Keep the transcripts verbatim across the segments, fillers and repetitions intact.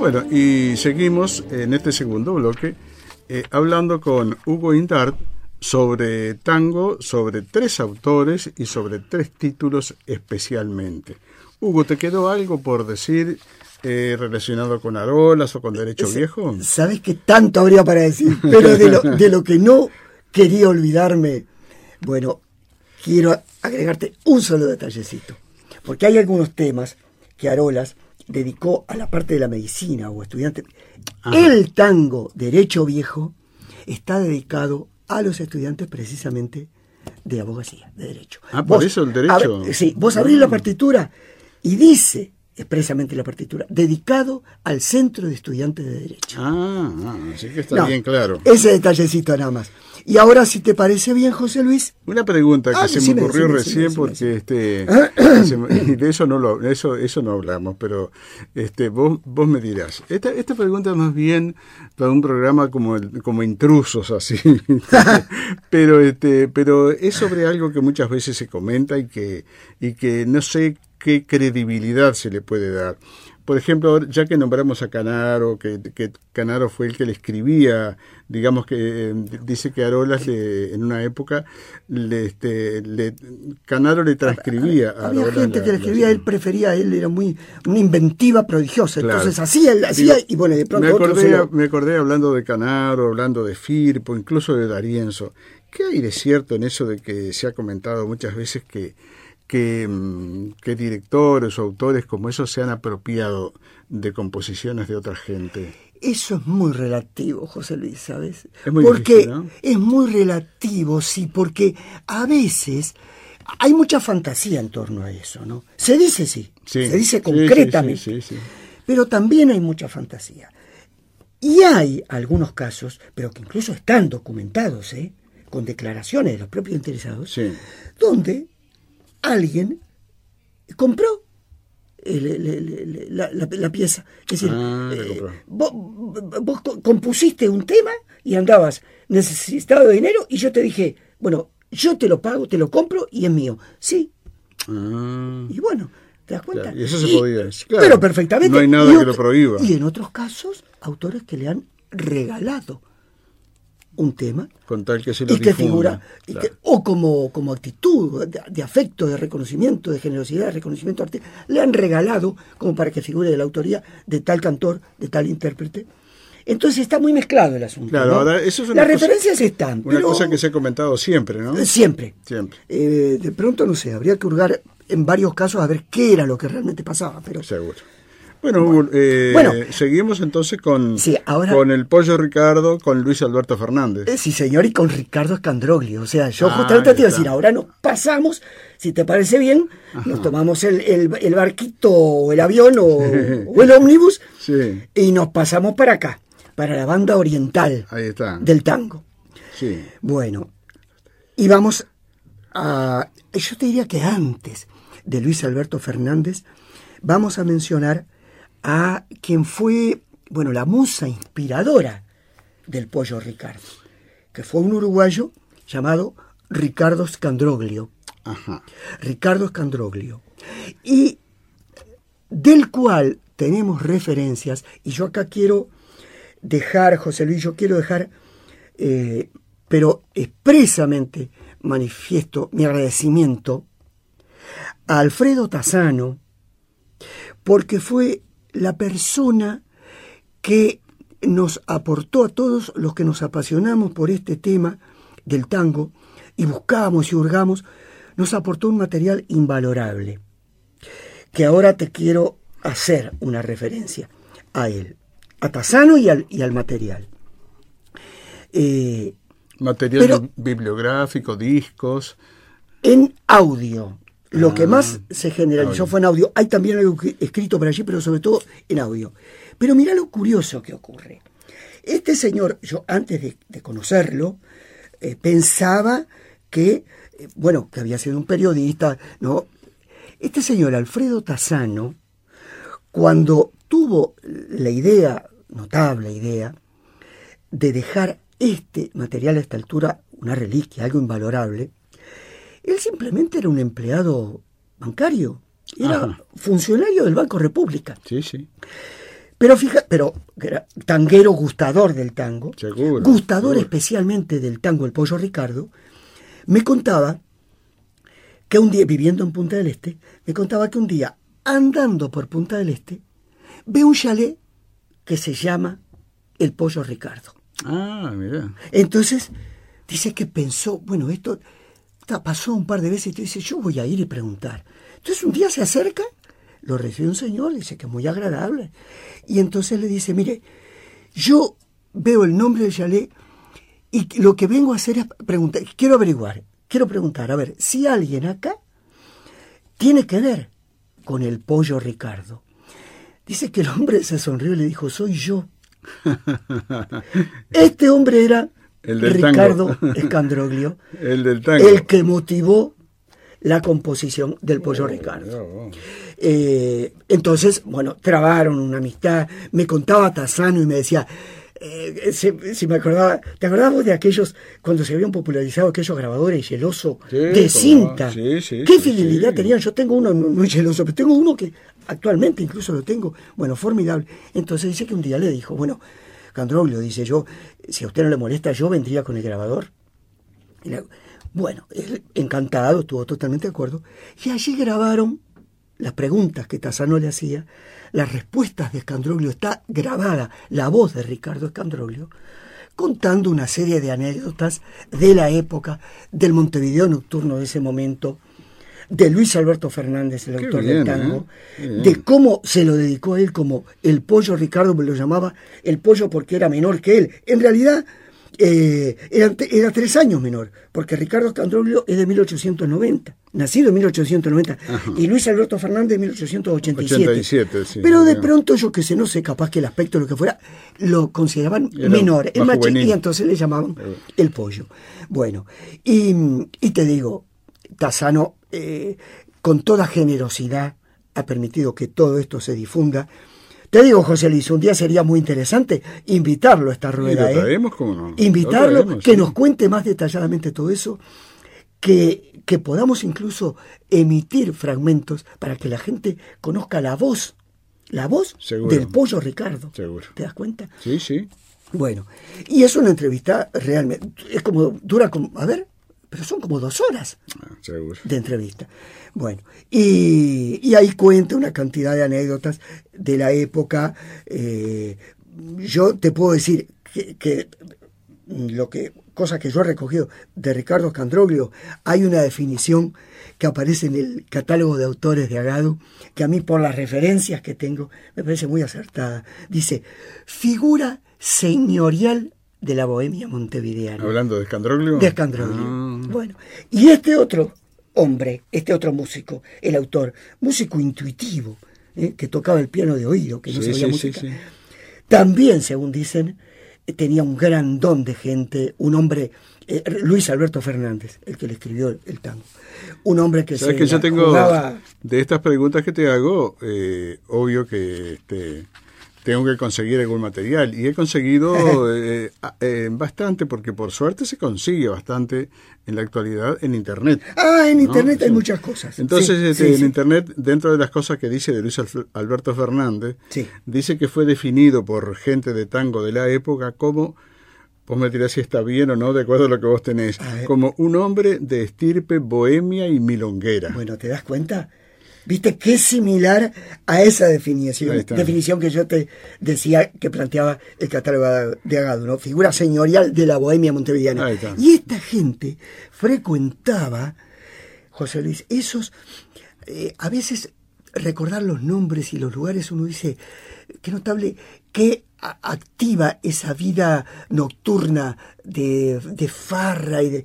Bueno, y seguimos en este segundo bloque eh, hablando con Hugo Indart sobre tango, sobre tres autores y sobre tres títulos especialmente. Hugo, ¿te quedó algo por decir eh, relacionado con Arolas o con Derecho es, Viejo? Sabes que tanto habría para decir, pero de lo, de lo que no quería olvidarme, bueno, quiero agregarte un solo detallecito, porque hay algunos temas que Arolas dedicó a la parte de la medicina o estudiantes. Ajá. El tango Derecho Viejo está dedicado a los estudiantes precisamente de abogacía, de derecho. Ah, por vos, eso el derecho. A, sí, vos abrís la partitura y dice expresamente la partitura, dedicado al Centro de Estudiantes de Derecho. Ah, ah así que está no, bien claro. Ese detallecito nada más. Y ahora, si te parece bien, José Luis. Una pregunta que ah, se me ocurrió decime, recién, decime, porque decime. este, de eso no lo, eso, eso no hablamos, pero este, vos, vos me dirás. Esta, esta pregunta es más bien para un programa como el, como Intrusos, así. pero, este, pero es sobre algo que muchas veces se comenta y que, y que no sé qué credibilidad se le puede dar. Por ejemplo, ya que nombramos a Canaro, que, que Canaro fue el que le escribía, digamos que eh, dice que Arolas le, en una época, le, este, le, Canaro le transcribía a Había Arolas gente la, que le escribía, la, él prefería, él era muy una inventiva prodigiosa, claro. Entonces hacía, él hacía Digo, y bueno, de pronto me acordé, otro lo... me acordé hablando de Canaro, hablando de Firpo, incluso de D'Arienzo. ¿Qué hay de cierto en eso de que se ha comentado muchas veces que Que, que directores o autores como esos se han apropiado de composiciones de otra gente? Eso es muy relativo, José Luis, ¿sabes? Es muy porque difícil, ¿no? Es muy relativo, sí, porque a veces hay mucha fantasía en torno a eso, ¿no? Se dice sí, sí se dice sí, concretamente, sí, sí, sí, sí. Pero también hay mucha fantasía. Y hay algunos casos, pero que incluso están documentados, ¿eh? Con declaraciones de los propios interesados, sí. donde alguien compró el, el, el, la, la, la pieza. Es decir, ah, eh, vos, vos compusiste un tema y andabas necesitado de dinero y yo te dije, bueno, yo te lo pago, te lo compro y es mío. Sí. Ah, y bueno, ¿te das cuenta? Claro, y eso se y, podía decir. Claro, pero perfectamente. No hay nada y que otro, lo prohíba. Y en otros casos, autores que le han regalado un tema con tal que se lo y que difunda, figura y claro. que, o como, como actitud de, de afecto, de reconocimiento, de generosidad, de reconocimiento artístico, le han regalado como para que figure de la autoría de tal cantor, de tal intérprete. Entonces está muy mezclado el asunto. Claro, ¿no? ahora eso es una Las cosa, referencias están. Una pero, cosa que se ha comentado siempre, ¿no? Siempre. Siempre. Eh, de pronto, no sé, habría que hurgar en varios casos a ver qué era lo que realmente pasaba. Pero seguro. Bueno, Hugo, eh, bueno, seguimos entonces con, sí, ahora, con el Pollo Ricardo, con Luis Alberto Fernández. Eh, sí, señor, y con Ricardo Scandroglio. O sea, yo ah, justamente te iba a decir, ahora nos pasamos, si te parece bien, ajá, nos tomamos el, el, el barquito o el avión o, o el ómnibus sí, y nos pasamos para acá, para la banda oriental ahí está. del tango. Sí. Bueno, y vamos a... Yo te diría que antes de Luis Alberto Fernández, vamos a mencionar a quien fue, bueno, la musa inspiradora del Pollo Ricardo, que fue un uruguayo llamado Ricardo Scandroglio. Ajá. Ricardo Scandroglio. Y del cual tenemos referencias, y yo acá quiero dejar, José Luis, yo quiero dejar, eh, pero expresamente manifiesto mi agradecimiento a Alfredo Tassano, porque fue la persona que nos aportó a todos los que nos apasionamos por este tema del tango y buscamos y hurgamos, nos aportó un material invalorable, que ahora te quiero hacer una referencia a él, a Tassano y al, y al material. Eh, material pero, bibliográfico, discos. En audio. Lo ah, que más se generalizó audio. fue en audio. Hay también algo escrito por allí, pero sobre todo en audio. Pero mirá lo curioso que ocurre. Este señor, yo antes de, de conocerlo, eh, pensaba que, eh, bueno, que había sido un periodista, ¿no? Este señor, Alfredo Tassano, cuando tuvo la idea, notable idea, de dejar este material a esta altura, una reliquia, algo invalorable, él simplemente era un empleado bancario, era Ajá. funcionario del Banco República. Sí, sí. Pero fija, pero era tanguero gustador del tango, seguro, gustador seguro. especialmente del tango, el Pollo Ricardo, me contaba que un día, viviendo en Punta del Este, me contaba que un día, andando por Punta del Este, ve un chalet que se llama el Pollo Ricardo. Ah, mira. Entonces, dice que pensó, bueno, esto pasó un par de veces y dice, yo voy a ir y preguntar. Entonces un día se acerca, lo recibe un señor, dice que es muy agradable, y entonces le dice, mire, yo veo el nombre del chalet y lo que vengo a hacer es preguntar, quiero averiguar, quiero preguntar, a ver, si alguien acá tiene que ver con el Pollo Ricardo. Dice que el hombre se sonrió y le dijo, soy yo. Este hombre era el del Ricardo tango. Escandroglio, el del tango. El que motivó la composición del Pollo oh, Ricardo. Oh, oh. Eh, entonces, bueno, trabaron una amistad. Me contaba Tassano y me decía, eh, si, si me acordaba, ¿te acordabas vos de aquellos, cuando se habían popularizado aquellos grabadores Geloso sí, de cinta? Sí, sí, ¿Qué sí, fidelidad sí. tenían? Yo tengo uno, no, no es Geloso, pero tengo uno que actualmente incluso lo tengo. Bueno, formidable. Entonces dice que un día le dijo, bueno, Escandroglio, dice yo, si a usted no le molesta, yo vendría con el grabador. Y la, bueno, él encantado, estuvo totalmente de acuerdo. Y allí grabaron las preguntas que Tassano le hacía, las respuestas de Escandroglio. Está grabada la voz de Ricardo Escandroglio, contando una serie de anécdotas de la época, del Montevideo nocturno de ese momento, de Luis Alberto Fernández, el Qué autor bien, del tango, ¿eh? de cómo se lo dedicó a él como el Pollo Ricardo, me lo llamaba el Pollo porque era menor que él. En realidad eh, era, era tres años menor, porque Ricardo Escandroglio es de mil ochocientos noventa, nacido en mil ochocientos noventa, ajá, y Luis Alberto Fernández de mil ochocientos ochenta y siete. ochenta y siete sí, pero de pronto, yo que sé, no sé, capaz que el aspecto, lo que fuera, lo consideraban era menor, el más chico, y entonces le llamaban el Pollo. Bueno, y, y te digo, Tassano, eh, con toda generosidad, ha permitido que todo esto se difunda. Te digo, José Luis, un día sería muy interesante invitarlo a esta rueda. ¿Y lo traemos, ¿eh? ¿Cómo no? Invitarlo, traemos, que sí. nos cuente más detalladamente todo eso, que, que podamos incluso emitir fragmentos para que la gente conozca la voz, la voz Seguro. del Pollo Ricardo. Seguro. ¿Te das cuenta? Sí, sí. Bueno, y es una entrevista realmente, es como, dura como, a ver, pero son como dos horas ah, seguro. de entrevista. Bueno, y, y ahí cuenta una cantidad de anécdotas de la época. Eh, yo te puedo decir que, que lo que cosa que yo he recogido de Ricardo Escandroglio, hay una definición que aparece en el catálogo de autores de Agado, que a mí, por las referencias que tengo, me parece muy acertada. Dice, figura señorial de la bohemia montevideana. ¿Hablando de Escandroglio? De Escandroglio. Ah. Bueno, y este otro hombre, este otro músico, el autor, músico intuitivo, ¿eh? que tocaba el piano de oído, que no sí, sabía sí, música, sí, sí. también, según dicen, tenía un gran don de gente, un hombre, eh, Luis Alberto Fernández, el que le escribió el, el tango, un hombre que ¿Sabes se que yo tengo jugaba... de estas preguntas que te hago, eh, obvio que este, tengo que conseguir algún material, y he conseguido eh, eh, bastante, porque por suerte se consigue bastante en la actualidad en Internet. Ah, en ¿no? Internet hay sí. muchas cosas. Entonces, sí, este, sí, en sí. Internet, dentro de las cosas que dice de Luis Alberto Fernández, sí. dice que fue definido por gente de tango de la época como, vos me dirás si está bien o no, de acuerdo a lo que vos tenés, como un hombre de estirpe bohemia y milonguera. Bueno, ¿te das cuenta? ¿Viste qué similar a esa definición? Definición que yo te decía que planteaba el catálogo de Agado, ¿no? Figura señorial de la bohemia montevideana. Y esta gente frecuentaba, José Luis, esos, eh, a veces recordar los nombres y los lugares, uno dice, qué notable, qué activa esa vida nocturna de, de farra y de...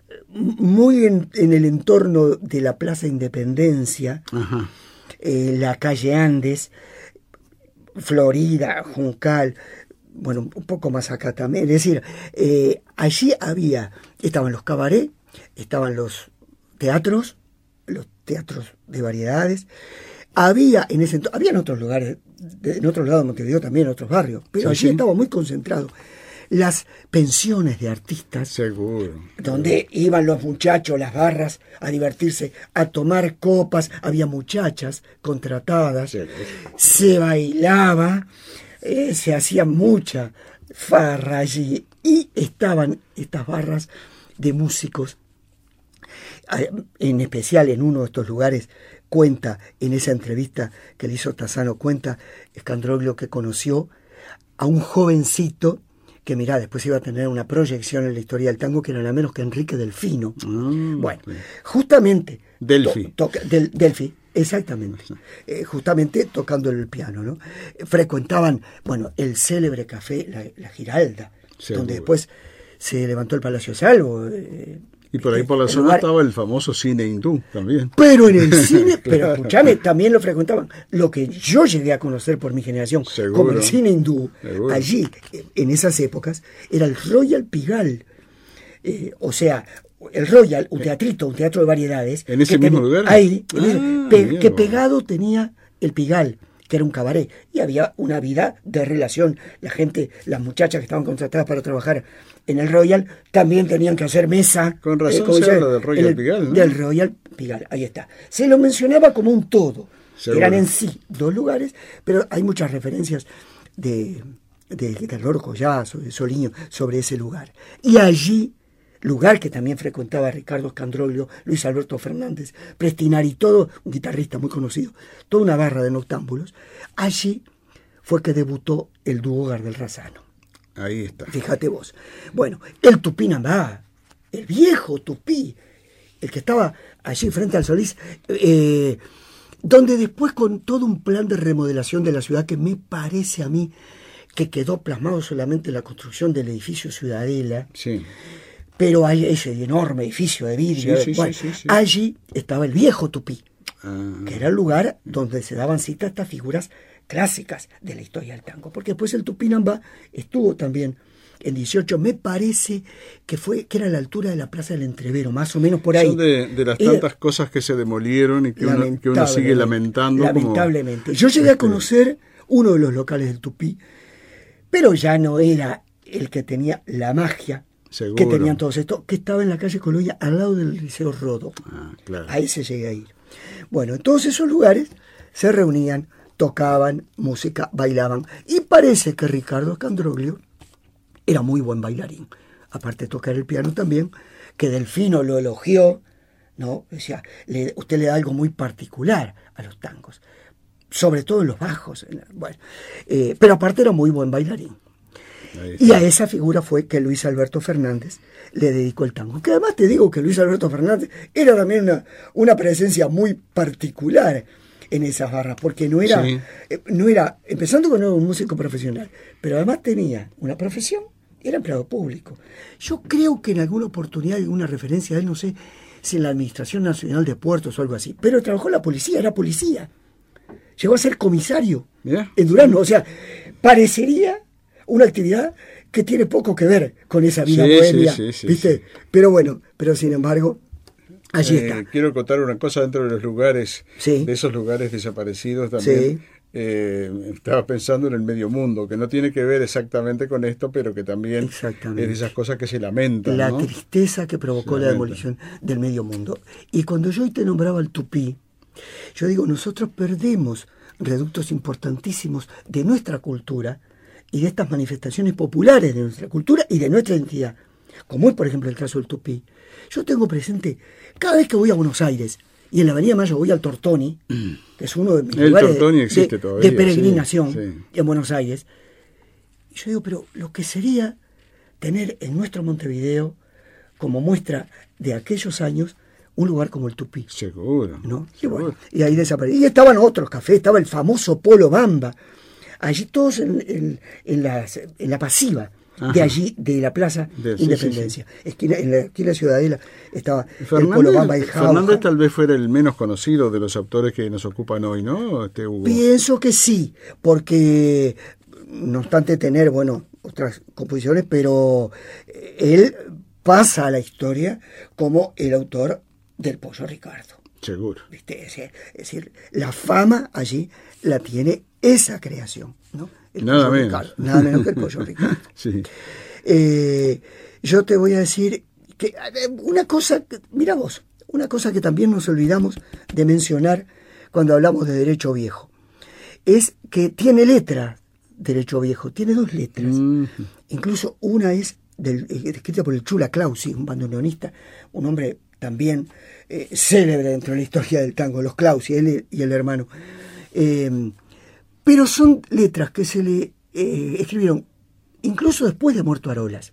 muy en, en el entorno de la Plaza Independencia, eh, la calle Andes, Florida, Juncal, bueno, un poco más acá también. Es decir, eh, allí había, estaban los cabarets, estaban los teatros, los teatros de variedades, había en ese había en otros lugares, de, en otros lados de Montevideo también, en otros barrios, pero sí, allí sí. estaba muy concentrado las pensiones de artistas. Seguro. Donde iban los muchachos, las barras, a divertirse, a tomar copas. Había muchachas contratadas. Seguro. Se bailaba, eh, se hacía mucha farra allí. Y estaban estas barras de músicos. En especial en uno de estos lugares, cuenta en esa entrevista que le hizo Tassano, cuenta Scandroglio que conoció a un jovencito que, mirá, después iba a tener una proyección en la historia del tango, que era nada menos que Enrique Delfino. Mm, bueno, sí. justamente... Delfi. To, to, del, Delfi, exactamente. Eh, justamente tocando el piano, ¿no? Frecuentaban, bueno, el célebre café La, la Giralda, seguro, donde después se levantó el Palacio Salvo. Eh, Y por ahí por la zona lugar... estaba el famoso cine hindú también. Pero en el cine, pero escúchame, también lo frecuentaban. Lo que yo llegué a conocer por mi generación, seguro, como el cine hindú, seguro, allí, en esas épocas, era el Royal Pigalle. Eh, o sea, el Royal, un teatrito, un teatro de variedades. ¿En ese mismo lugar? Ahí, ah, pe que pegado tenía el Pigalle, que era un cabaret, y había una vida de relación. La gente, las muchachas que estaban contratadas para trabajar en el Royal, también tenían que hacer mesa. Con razón eh, se habla del Royal Pigalle, ¿no? Del Royal Pigalle, ahí está. Se lo mencionaba como un todo. Seguro. Eran en sí dos lugares, pero hay muchas referencias de, de, de Loro Collazo, de Soliño, sobre ese lugar. Y allí, lugar que también frecuentaba Ricardo Scandroglio, Luis Alberto Fernández, Prestinari, todo, un guitarrista muy conocido, toda una barra de noctámbulos, allí fue que debutó el dúo Gardel Razzano. Ahí está. Fíjate vos. Bueno, el Tupinambá, el viejo Tupí, el que estaba allí frente al Solís, eh, donde después con todo un plan de remodelación de la ciudad que me parece a mí que quedó plasmado solamente en la construcción del edificio Ciudadela. Sí. Pero hay ese enorme edificio de vidrio. Sí, sí, bueno, sí, sí, sí. Allí estaba el viejo Tupí, ah, que era el lugar donde se daban cita a estas figuras clásicas de la historia del tango. Porque después el Tupinambá estuvo también en dieciocho, me parece que fue que era a la altura de la Plaza del Entrevero, más o menos por ahí. Son de, de las tantas eh, cosas que se demolieron y que uno, que uno sigue lamentando. Lamentablemente. Como... Yo llegué a conocer uno de los locales del Tupí, pero ya no era el que tenía la magia. Seguro. Que tenían todos estos, que estaba en la calle Colonia, al lado del Liceo Rodó. Ah, claro. Ahí se llega a ir. Bueno, en todos esos lugares se reunían, tocaban música, bailaban. Y parece que Ricardo Scandroglio era muy buen bailarín. Aparte de tocar el piano también, que Delfino lo elogió, ¿no? Decía, le, usted le da algo muy particular a los tangos, sobre todo en los bajos. Bueno, eh, pero aparte era muy buen bailarín. Y a esa figura fue que Luis Alberto Fernández le dedicó el tango. Que además te digo que Luis Alberto Fernández era también una, una presencia muy particular en esas barras, porque no era, sí. eh, no era, empezando con un músico profesional, pero además tenía una profesión, era empleado público. Yo creo que en alguna oportunidad, alguna referencia a él, no sé si en la Administración Nacional de Puertos o algo así, pero trabajó en la policía, era policía. Llegó a ser comisario yeah. en Durazno, o sea, parecería una actividad que tiene poco que ver con esa vida sí, bohemia, sí, sí, ¿viste? Sí. Pero bueno, pero sin embargo, allí eh, está. Quiero contar una cosa dentro de los lugares, sí. de esos lugares desaparecidos también. Sí. Eh, estaba pensando en el medio mundo, que no tiene que ver exactamente con esto, pero que también es de esas cosas que se lamentan. La ¿no? tristeza que provocó la demolición del medio mundo. Y cuando yo hoy te nombraba el Tupí, yo digo, nosotros perdemos reductos importantísimos de nuestra cultura y de estas manifestaciones populares de nuestra cultura y de nuestra identidad, como es por ejemplo el caso del Tupí. Yo tengo presente, cada vez que voy a Buenos Aires, y en la Avenida Mayo voy al Tortoni, que es uno de mis el lugares Tortoni de, existe de, todavía, de peregrinación sí, sí. en Buenos Aires, y yo digo, pero lo que sería tener en nuestro Montevideo, como muestra de aquellos años, un lugar como el Tupí. Seguro. ¿No? Y, bueno, y ahí desapareció. Y estaban otros cafés, estaba el famoso Polo Bamba, allí todos en, en, en, las, en la pasiva, ajá, de allí, de la Plaza de, Independencia. Sí, sí, sí. Esquina, en la esquina Ciudadela estaba Fernández, el Polo Bamba y Jauja. Fernández tal vez fuera el menos conocido de los autores que nos ocupan hoy, ¿no? Este Hugo. Pienso que sí, porque no obstante tener, bueno, otras composiciones, pero él pasa a la historia como el autor del Pollo Ricardo. Seguro. ¿Viste? Es decir, la fama allí la tiene esa creación, ¿no? el nada Pollo menos. Ricardo, nada menos que el Pollo Ricardo. Sí. Eh, yo te voy a decir que una cosa, mira vos, una cosa que también nos olvidamos de mencionar cuando hablamos de Derecho Viejo, es que tiene letra Derecho Viejo, tiene dos letras. Mm. Incluso una es del, escrita por el Chula Clausi, un bandoneonista, un hombre también eh, célebre dentro de la historia del tango, los Clausi, él y el hermano. Eh, pero son letras que se le eh, escribieron incluso después de muerto Arolas,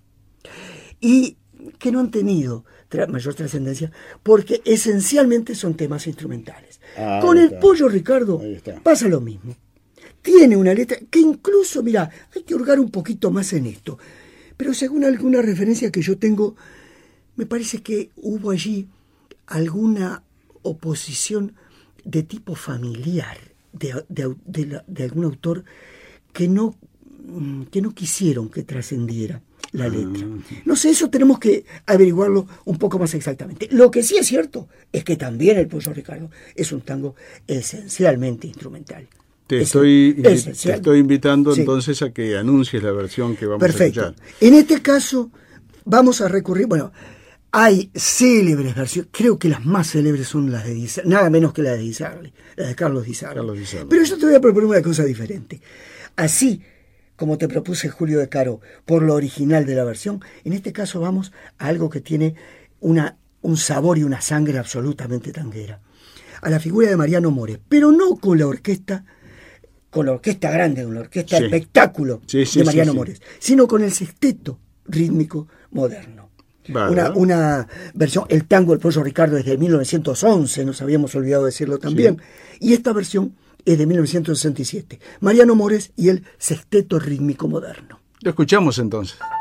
y que no han tenido tra- mayor trascendencia, porque esencialmente son temas instrumentales. Ah, Con el está. Pollo Ricardo pasa lo mismo. Tiene una letra que incluso, mira, hay que hurgar un poquito más en esto, pero según alguna referencia que yo tengo, me parece que hubo allí alguna oposición de tipo familiar de, de, de, la, de algún autor que no, que no quisieron que trascendiera la letra. No sé, eso tenemos que averiguarlo un poco más exactamente. Lo que sí es cierto es que también el Pollo Ricardo es un tango esencialmente instrumental. Te estoy, invi- te estoy invitando sí. entonces a que anuncies la versión que vamos Perfecto. a escuchar. En este caso vamos a recurrir, bueno, hay célebres versiones, creo que las más célebres son las de Di Sarli, nada menos que las de Di Sarli, las de Carlos Di Sarli. Carlos Di Sarli. Pero yo te voy a proponer una cosa diferente. Así como te propuse Julio de Caro por lo original de la versión, en este caso vamos a algo que tiene una, un sabor y una sangre absolutamente tanguera. A la figura de Mariano Mores, pero no con la orquesta, con la orquesta grande, con la orquesta sí. espectáculo sí, sí, de Mariano sí, sí. Mores, sino con el sexteto rítmico moderno. Vale. Una, una versión, el tango del Pollo Ricardo es de mil novecientos once, nos habíamos olvidado decirlo también, sí. y esta versión es de mil novecientos sesenta y siete. Mariano Mores y el sexteto rítmico moderno. Lo escuchamos entonces.